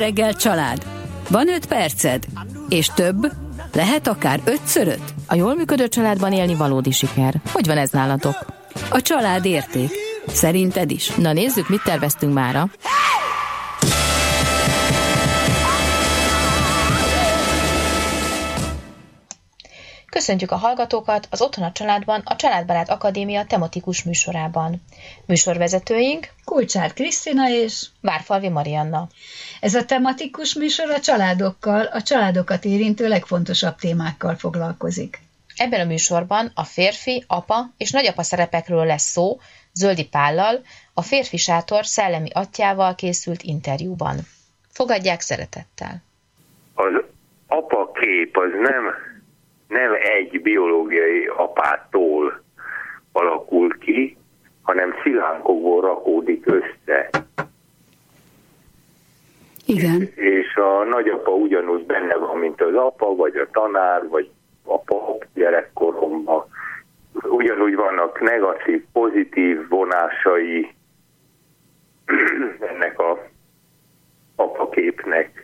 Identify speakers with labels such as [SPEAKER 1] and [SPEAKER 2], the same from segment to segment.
[SPEAKER 1] reggel család. Van 5 perced? És több? Lehet akár 5x5?
[SPEAKER 2] A jól működő családban élni valódi siker. Hogy van ez nálatok?
[SPEAKER 1] A család érték. Szerinted is?
[SPEAKER 2] Na nézzük, mit terveztünk mára.
[SPEAKER 3] Köszöntjük a hallgatókat az Otthon a családban, a Családbarát Akadémia tematikus műsorában. Műsorvezetőink
[SPEAKER 4] Kulcsár Krisztina és
[SPEAKER 3] Várfalvi Marianna.
[SPEAKER 4] Ez a tematikus műsor a családokkal, a családokat érintő legfontosabb témákkal foglalkozik.
[SPEAKER 3] Ebben a műsorban a férfi, apa és nagyapa szerepekről lesz szó Zöldi Pállal, a Férfi Sátor szellemi atyjával készült interjúban. Fogadják szeretettel!
[SPEAKER 5] Az apa kép az nem egy biológiai apától alakul ki, hanem szilánkokból rakódik össze.
[SPEAKER 1] Igen.
[SPEAKER 5] És a nagyapa ugyanúgy benne van, mint az apa, vagy a tanár, vagy a pap gyerekkoromban. Ugyanúgy vannak negatív, pozitív vonásai ennek a apaképnek.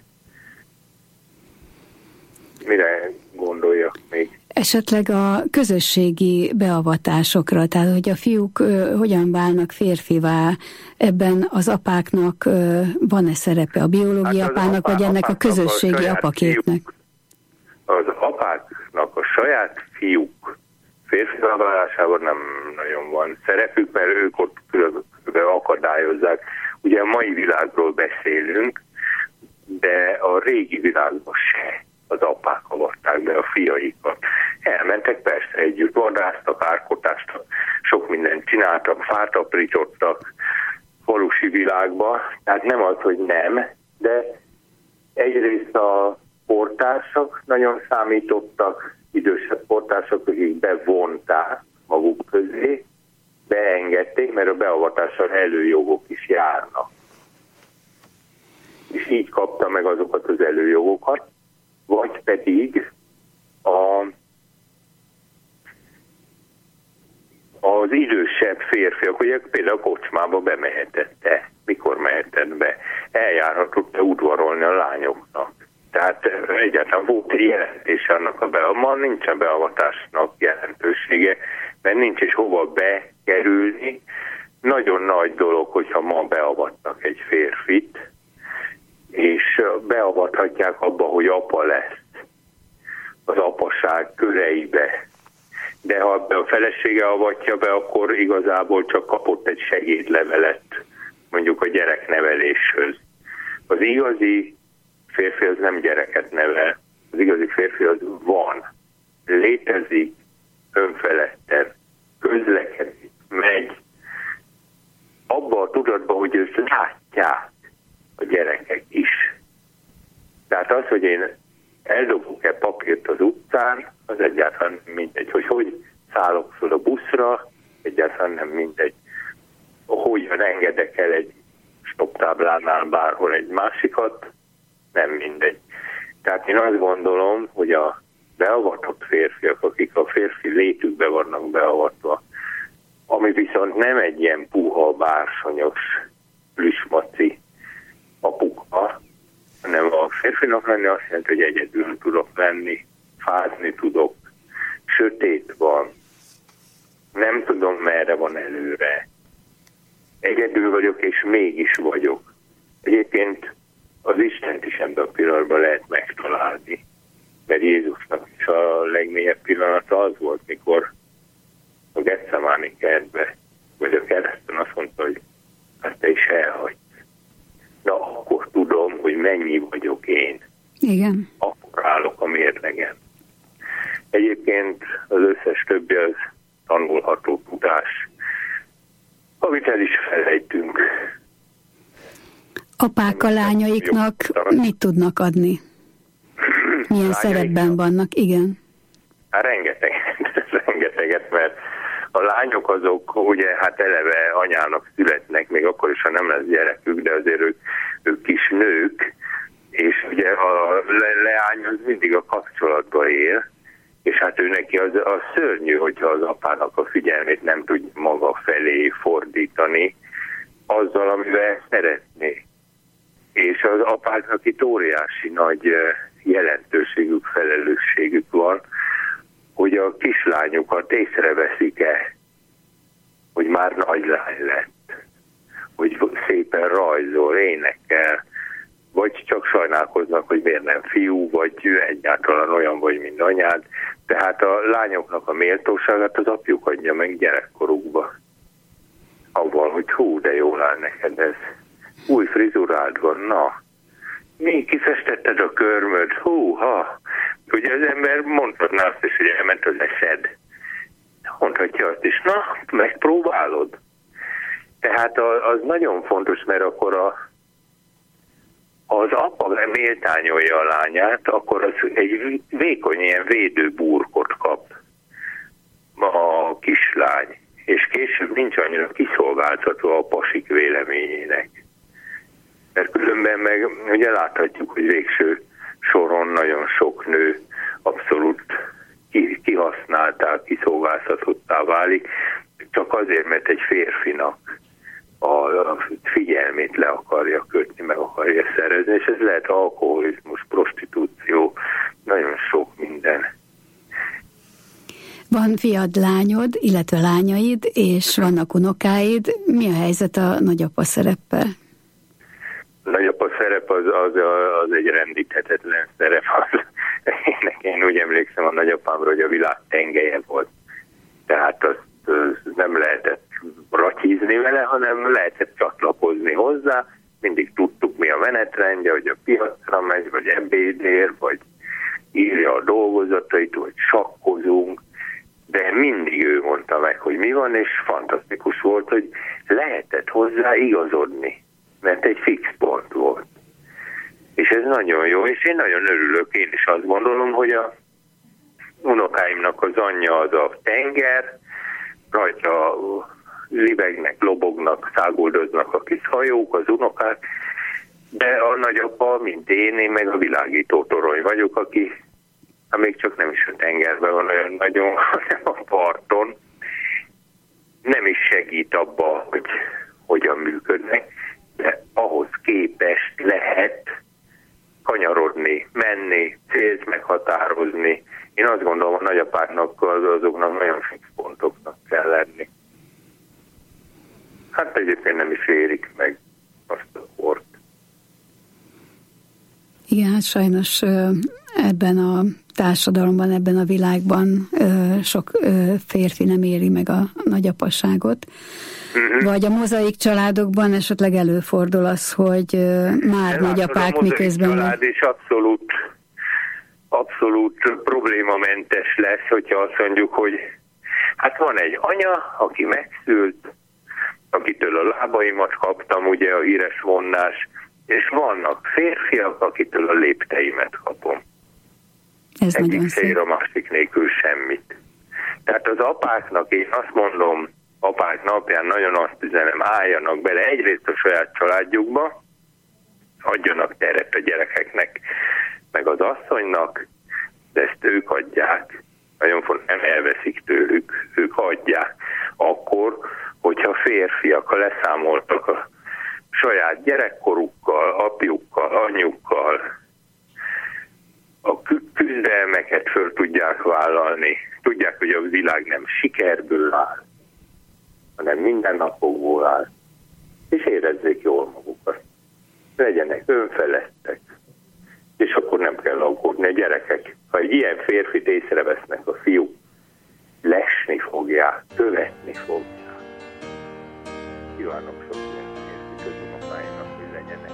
[SPEAKER 5] Mire gondoljak még?
[SPEAKER 1] Esetleg a közösségi beavatásokra, tehát hogy a fiúk hogyan válnak férfivá, ebben az apáknak van-e szerepe, a biológia apának, vagy ennek a közösségi apaképnek?
[SPEAKER 5] Az apáknak a saját fiúk férfivá válásában nem nagyon van szerepük, mert ők ott akadályozzák. Ugye a mai világról beszélünk, de a régi világban se az apák avatták be a fiaikat. Elmentek persze együtt, vadásztak, árkotáztak, sok mindent csináltak, fát aprítottak falusi világba. Tehát nem az, hogy nem, de egyrészt a portársak nagyon számítottak, idősebb portársak, akik bevonták maguk közé, beengedték, mert a beavatással előjogok is járnak. És így kapta meg azokat az előjogokat, vagy pedig az idősebb férfiak, ugye például a kocsmába bemehetett-e, mikor mehetett be, eljárhatott-e udvarolni a lányoknak. Tehát egyáltalán volt jelentés annak ma nincsen beavatásnak jelentősége, mert nincs is hova bekerülni. Nagyon nagy dolog, hogyha ma beavatnak egy férfit, és beavathatják abba, hogy apa lesz az apaság köreibe. De ha a felesége avatja be, akkor igazából csak kapott egy segédlevelet mondjuk a gyerekneveléshez. Az igazi férfi az nem gyereket nevel, az igazi férfi az van, létezik, önfeledten, közlekedik, megy, abba a tudatban, hogy őt látják a gyerekek is. Tehát az, hogy én eldobok-e papírt az utcán, az egyáltalán mindegy. Hogy szállok fel a buszra, egyáltalán nem mindegy. Hogyan engedek el egy stopptáblánál bárhol egy másikat, nem mindegy. Tehát én azt gondolom, hogy a beavatott férfiak, akik a férfi létükbe vannak beavatva, ami viszont nem egy ilyen puha, bársonyos, plüsmaci apuka, hanem a férfinak lenni azt jelenti, hogy egyedül tudok lenni, fázni tudok, sötét van, nem tudom merre van előre. Egyedül vagyok, és mégis vagyok. Egyébként az Istent is ebben a pillanatban lehet megtalálni. Mert Jézusnak is a legmélyebb pillanata az volt, mikor a Getsemáni kertbe, vagy a kereszten azt mondta, hogy hát te is elhagysz. Na, akkor tudom, hogy mennyi vagyok én.
[SPEAKER 1] Igen.
[SPEAKER 5] Akkor állok a mérlegen. Egyébként az összes többi az tanulható tudás, amit el is felejtünk.
[SPEAKER 1] Apák a lányaiknak mit tudnak adni? Milyen szerepben vannak? Igen.
[SPEAKER 5] Hát rengeteget, mert a lányok azok ugye hát eleve anyának születnek, még akkor is, ha nem lesz gyerekük, de azért ők kis nők, és ugye a leány az mindig a kapcsolatban él, és hát ő neki az szörnyű, hogyha az apának a figyelmét nem tud maga felé fordítani azzal, amivel szeretné. És az apáknak itt óriási nagy jelentőségük, felelősségük van, hogy a kislányukat észreveszik-e, hogy már nagy lány lett, hogy szépen rajzol, énekel, vagy csak sajnálkoznak, hogy miért nem fiú, vagy egyáltalán olyan vagy, mint anyád. Tehát a lányoknak a méltóságát az apjuk adja meg gyerekkorukba. Avval, hogy hú, de jól áll neked ez. Új frizurád van, na. Mi kifestetted a körmöd? Húha! Ugye az ember mondhatná azt is, hogy elment az eszed. Mondhatja azt is, na, megpróbálod. Tehát az nagyon fontos, mert akkor az apa méltányolja a lányát, akkor az egy vékony ilyen védőburkot kap a kislány, és később nincs annyira kiszolgáltatva a pasik véleményének. Mert különben meg ugye láthatjuk, hogy végső soron nagyon sok nő abszolút kihasználtá, kiszolgáltatottá válik, csak azért, mert egy férfinak a figyelmét le akarja kötni, meg akarja szerezni, és ez lehet alkoholizmus, prostitúció, nagyon sok minden.
[SPEAKER 1] Van fiad, lányod, illetve lányaid, és vannak unokáid. Mi a helyzet a nagyapa szereppel?
[SPEAKER 5] A nagyapa szerep az egy rendíthetetlen szerep. Én úgy emlékszem a nagyapámra, hogy a világ tengelye volt. Tehát azt nem lehetett ratyizni vele, hanem lehetett csatlakozni hozzá. Mindig tudtuk, mi a menetrendje, hogy a piacra megy, vagy ebédér, vagy írja a dolgozatait, vagy sakkozunk. De mindig ő mondta meg, hogy mi van, és fantasztikus volt, hogy lehetett hozzá igazodni, mert egy fix pont volt. És ez nagyon jó, és én nagyon örülök, én is azt gondolom, hogy a unokáimnak az anyja az a tenger, rajta libegnek, lobognak, száguldoznak a kis hajók, az unokák, de a nagyapa, mint én meg a világító torony vagyok, aki még csak nem is a tengerben van olyan nagyon, hanem a parton, nem is segít abba, hogy hogyan működnek, de ahhoz képest lehet kanyarodni, menni, célt meghatározni. Én azt gondolom, a nagyapáknak azoknak nagyon fix pontoknak kell lenni. Hát egyébként nem is érik meg azt a kort.
[SPEAKER 1] Igen, hát sajnos ebben a társadalomban, ebben a világban sok férfi nem éri meg a nagyapasságot. Vagy a mozaik családokban esetleg előfordul az, hogy már nagyapák miközben...
[SPEAKER 5] A család is abszolút problémamentes lesz, hogyha azt mondjuk, hogy hát van egy anya, aki megszült, akitől a lábaimat kaptam, ugye a híres vonnás, és vannak férfiak, akitől a lépteimet kapom.
[SPEAKER 1] Ez
[SPEAKER 5] egyik szél, a másik nélkül semmit. Tehát az apáknak, én azt mondom, apák napján nagyon azt üzenem, álljanak bele egyrészt a saját családjukba, adjanak teret a gyerekeknek, meg az asszonynak, de ezt ők adják, nagyon fontos, nem elveszik tőlük, ők adják. Akkor, hogyha férfiak, ha leszámoltak a saját gyerekkorukkal, apjukkal, anyjukkal, a küzdelmeket föl tudják vállalni, tudják, hogy a világ nem sikerből áll, hanem mindennapokból áll, és érezzék jól magukat. Legyenek önfeledtek, és akkor nem kell aggódni a gyerekek. Ha egy ilyen férfit észrevesznek a fiúk, lesni fogják, követni fogják. Kívánok sok ilyen férfit az unokáinak, hogy legyenek.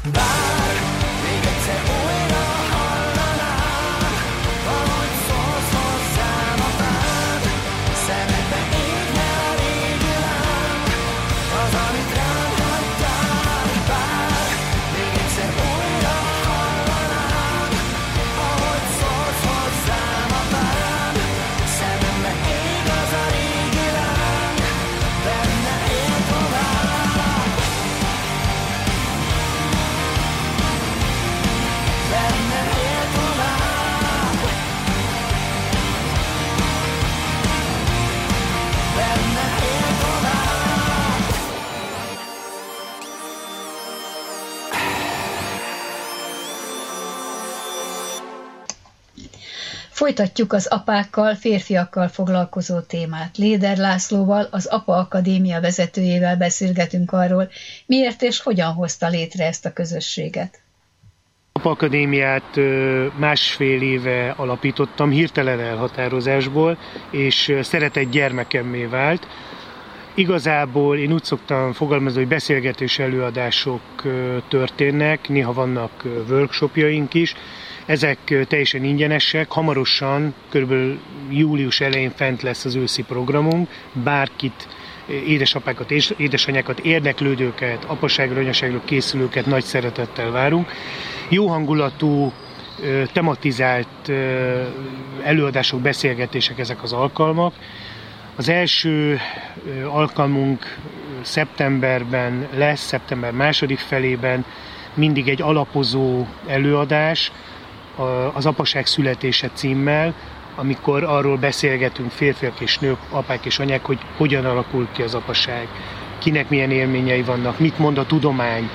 [SPEAKER 4] Folytatjuk az apákkal, férfiakkal foglalkozó témát. Léder Lászlóval, az Apa Akadémia vezetőjével beszélgetünk arról, miért és hogyan hozta létre ezt a közösséget.
[SPEAKER 6] Apa Akadémiát másfél éve alapítottam hirtelen elhatározásból, és szeretett gyermekemmé vált. Igazából én úgy szoktam fogalmazni, hogy beszélgetés előadások történnek, néha vannak workshopjaink is. Ezek teljesen ingyenesek, hamarosan, kb. Július elején fent lesz az őszi programunk, bárkit, édesapákat, édesanyákat, érdeklődőket, apaságra, anyaságra készülőket nagy szeretettel várunk. Jó hangulatú, tematizált előadások, beszélgetések ezek az alkalmak. Az első alkalmunk szeptemberben lesz, szeptember második felében, mindig egy alapozó előadás, az Apaság születése címmel, amikor arról beszélgetünk férfiak és nők, apák és anyák, hogy hogyan alakul ki az apaság, kinek milyen élményei vannak, mit mond a tudomány,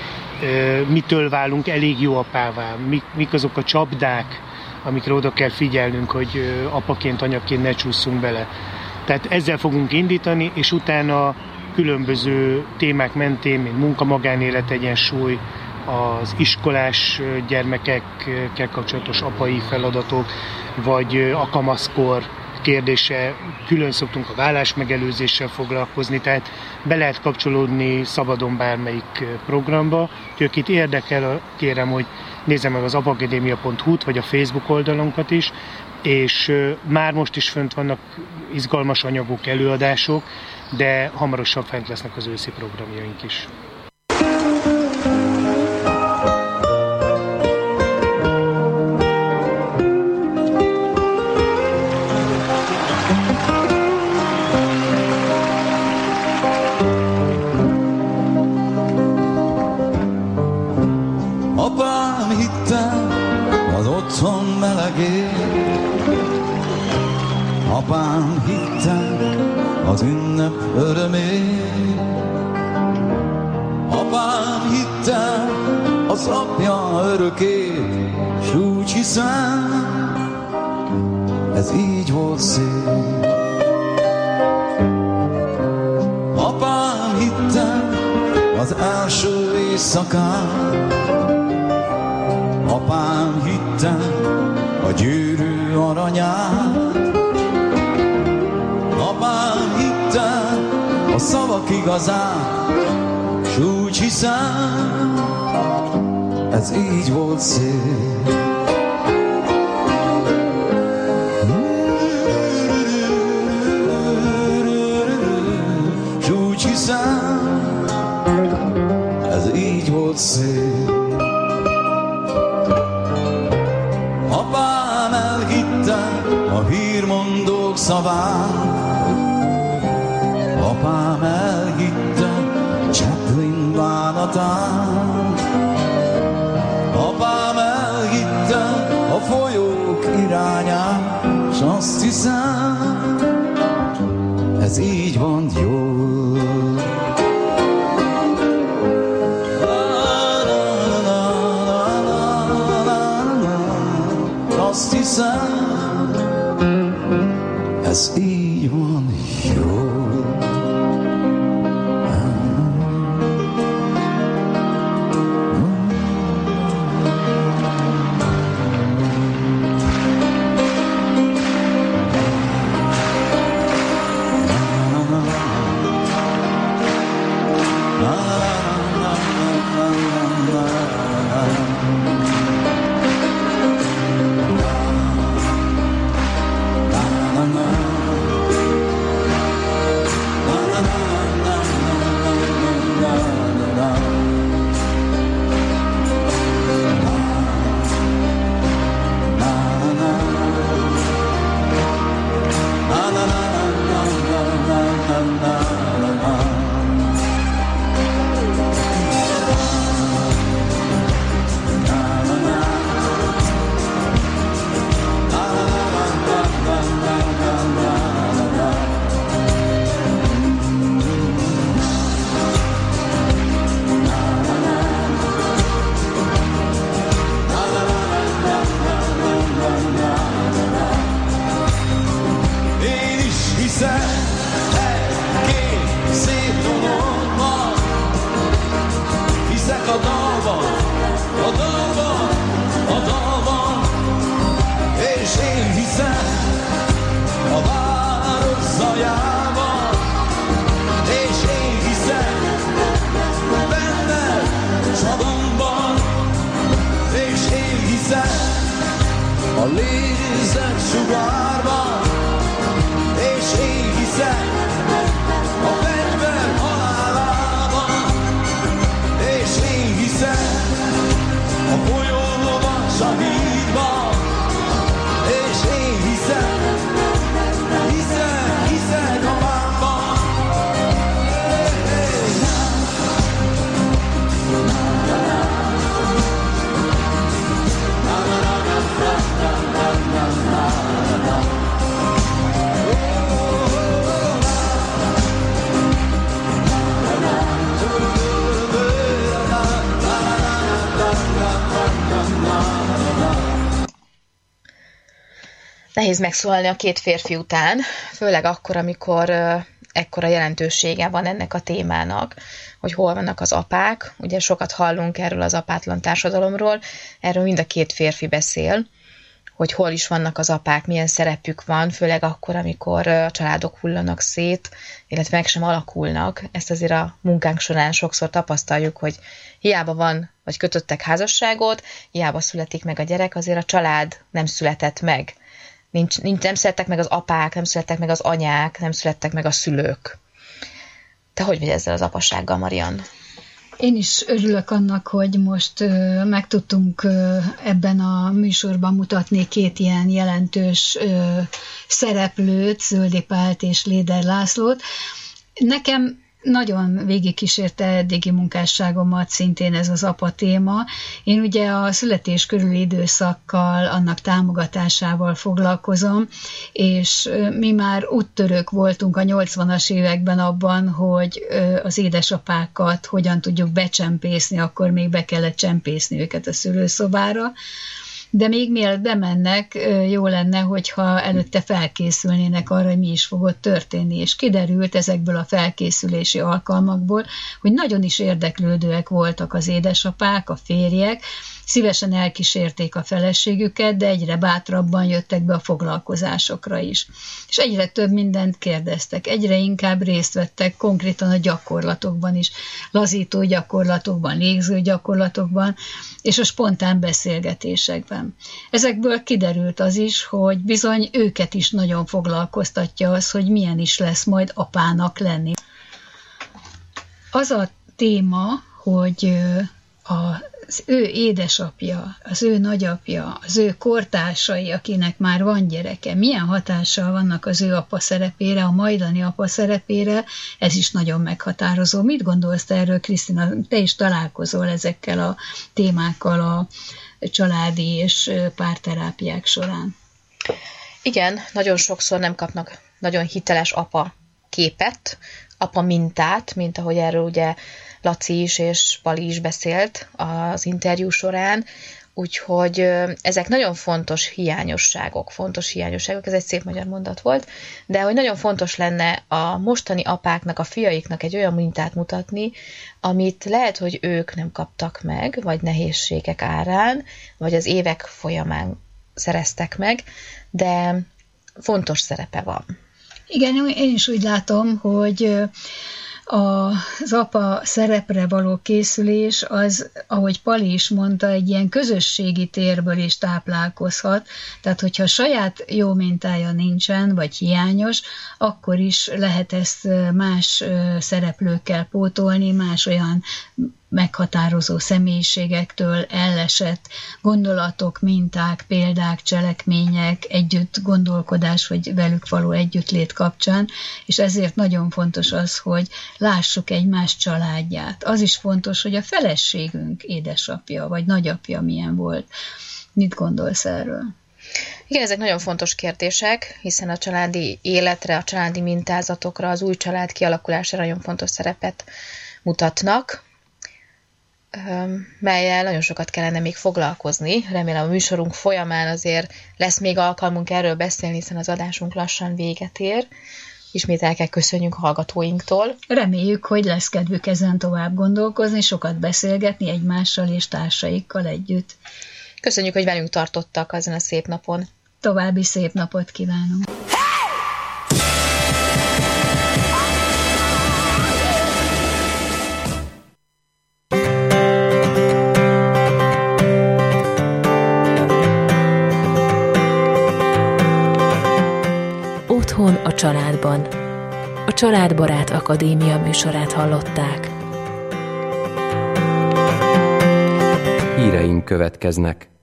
[SPEAKER 6] mitől válunk elég jó apává, mik azok a csapdák, amikre oda kell figyelnünk, hogy apaként, anyaként ne csúszunk bele. Tehát ezzel fogunk indítani, és utána különböző témák mentén, mint munka, magánélet, egyensúly, az iskolás gyermekekkel kapcsolatos apai feladatok, vagy a kamaszkor kérdése, külön szoktunk a vállás megelőzéssel foglalkozni, tehát be lehet kapcsolódni szabadon bármelyik programba. Úgyhogy akit érdekel, kérem, hogy nézze meg az apakadémia.hu-t, vagy a Facebook oldalunkat is, és már most is fönt vannak izgalmas anyagok, előadások, de hamarosan fent lesznek az őszi programjaink is.
[SPEAKER 7] Apám hittem az otthon melegén, apám hittem az ünnep örömén, apám hittem az apja örökét, s úgy hiszem, ez így volt szép. Apám hittem az első éjszakán, apám hittem a gyűrű aranyát, apám hittem a szavak igazán, s úgy hiszem, ez így volt szép. S úgy hiszem, ez így volt szép. Apám elhitte a hírmondók szavát, apám elhitte Chaplin bánatát, apám elhitte a folyók irányát, s azt hiszem, ez így van jól. Azt hiszem, ez így van jó. a dalban, és én hiszem a város zajában, és én hiszem benned csodamban, és én hiszem a lézek sugárban, és én hiszem a fegyver halálában, és én hiszem a folyóban, s a hídban, és én hiszek a mámban.
[SPEAKER 3] Nehéz megszólalni a két férfi után, főleg akkor, amikor ekkora jelentősége van ennek a témának, hogy hol vannak az apák. Ugye sokat hallunk erről az apátlan társadalomról, erről mind a két férfi beszél, hogy hol is vannak az apák, milyen szerepük van, főleg akkor, amikor a családok hullanak szét, illetve meg sem alakulnak. Ezt azért a munkánk során sokszor tapasztaljuk, hogy hiába van, vagy kötöttek házasságot, hiába születik meg a gyerek, azért a család nem született meg. Nem születtek meg az apák, nem születtek meg az anyák, nem születtek meg a szülők. Te hogy vagy ezzel az apasággal, Marian?
[SPEAKER 4] Én is örülök annak, hogy most meg tudtunk ebben a műsorban mutatni két ilyen jelentős szereplőt, Zöldi Pált és Léder Lászlót. Nekem nagyon végigkísérte eddigi munkásságomat szintén ez az apa téma. Én ugye a születés körüli időszakkal, annak támogatásával foglalkozom, és mi már úttörők voltunk a 80-as években abban, hogy az édesapákat hogyan tudjuk becsempészni, akkor még be kellett csempészni őket a szülőszobára. De még mielőtt bemennek, jó lenne, hogyha előtte felkészülnének arra, hogy mi is fog ott történni. És kiderült ezekből a felkészülési alkalmakból, hogy nagyon is érdeklődőek voltak az édesapák, a férjek, szívesen elkísérték a feleségüket, de egyre bátrabban jöttek be a foglalkozásokra is. És egyre több mindent kérdeztek, egyre inkább részt vettek konkrétan a gyakorlatokban is, lazító gyakorlatokban, légző gyakorlatokban, és a spontán beszélgetésekben. Ezekből kiderült az is, hogy bizony őket is nagyon foglalkoztatja az, hogy milyen is lesz majd apának lenni. Az a téma, hogy az ő édesapja, az ő nagyapja, az ő kortársai, akinek már van gyereke, milyen hatással vannak az ő apa szerepére, a majdani apa szerepére, ez is nagyon meghatározó. Mit gondolsz te erről, Krisztina? Te is találkozol ezekkel a témákkal a családi és párterápiák során.
[SPEAKER 3] Igen, nagyon sokszor nem kapnak nagyon hiteles apa képet, apa mintát, mint ahogy erről ugye Laci is és Pali is beszélt az interjú során, úgyhogy ezek nagyon fontos hiányosságok, ez egy szép magyar mondat volt, de hogy nagyon fontos lenne a mostani apáknak, a fiaiknak egy olyan mintát mutatni, amit lehet, hogy ők nem kaptak meg, vagy nehézségek árán, vagy az évek folyamán szereztek meg, de fontos szerepe van.
[SPEAKER 4] Igen, én is úgy látom, hogy az apa szerepre való készülés az, ahogy Pali is mondta, egy ilyen közösségi térből is táplálkozhat, tehát hogyha saját jó mintája nincsen, vagy hiányos, akkor is lehet ezt más szereplőkkel pótolni, más olyan meghatározó személyiségektől ellesett gondolatok, minták, példák, cselekmények, együtt gondolkodás, vagy velük való együttlét kapcsán, és ezért nagyon fontos az, hogy lássuk egymás családját. Az is fontos, hogy a feleségünk édesapja, vagy nagyapja milyen volt. Mit gondolsz erről?
[SPEAKER 3] Igen, ezek nagyon fontos kérdések, hiszen a családi életre, a családi mintázatokra, az új család kialakulására nagyon fontos szerepet mutatnak, mellyel nagyon sokat kellene még foglalkozni. Remélem a műsorunk folyamán azért lesz még alkalmunk erről beszélni, hiszen az adásunk lassan véget ér. ismét el kell köszönjünk hallgatóinktól.
[SPEAKER 4] Reméljük, hogy lesz kedvük ezen tovább gondolkozni, sokat beszélgetni egymással és társaikkal együtt.
[SPEAKER 3] Köszönjük, hogy velünk tartottak azon a szép napon.
[SPEAKER 4] További szép napot kívánunk!
[SPEAKER 2] Otthon a családban. A Családbarát Akadémia műsorát hallották.
[SPEAKER 8] Híreink következnek.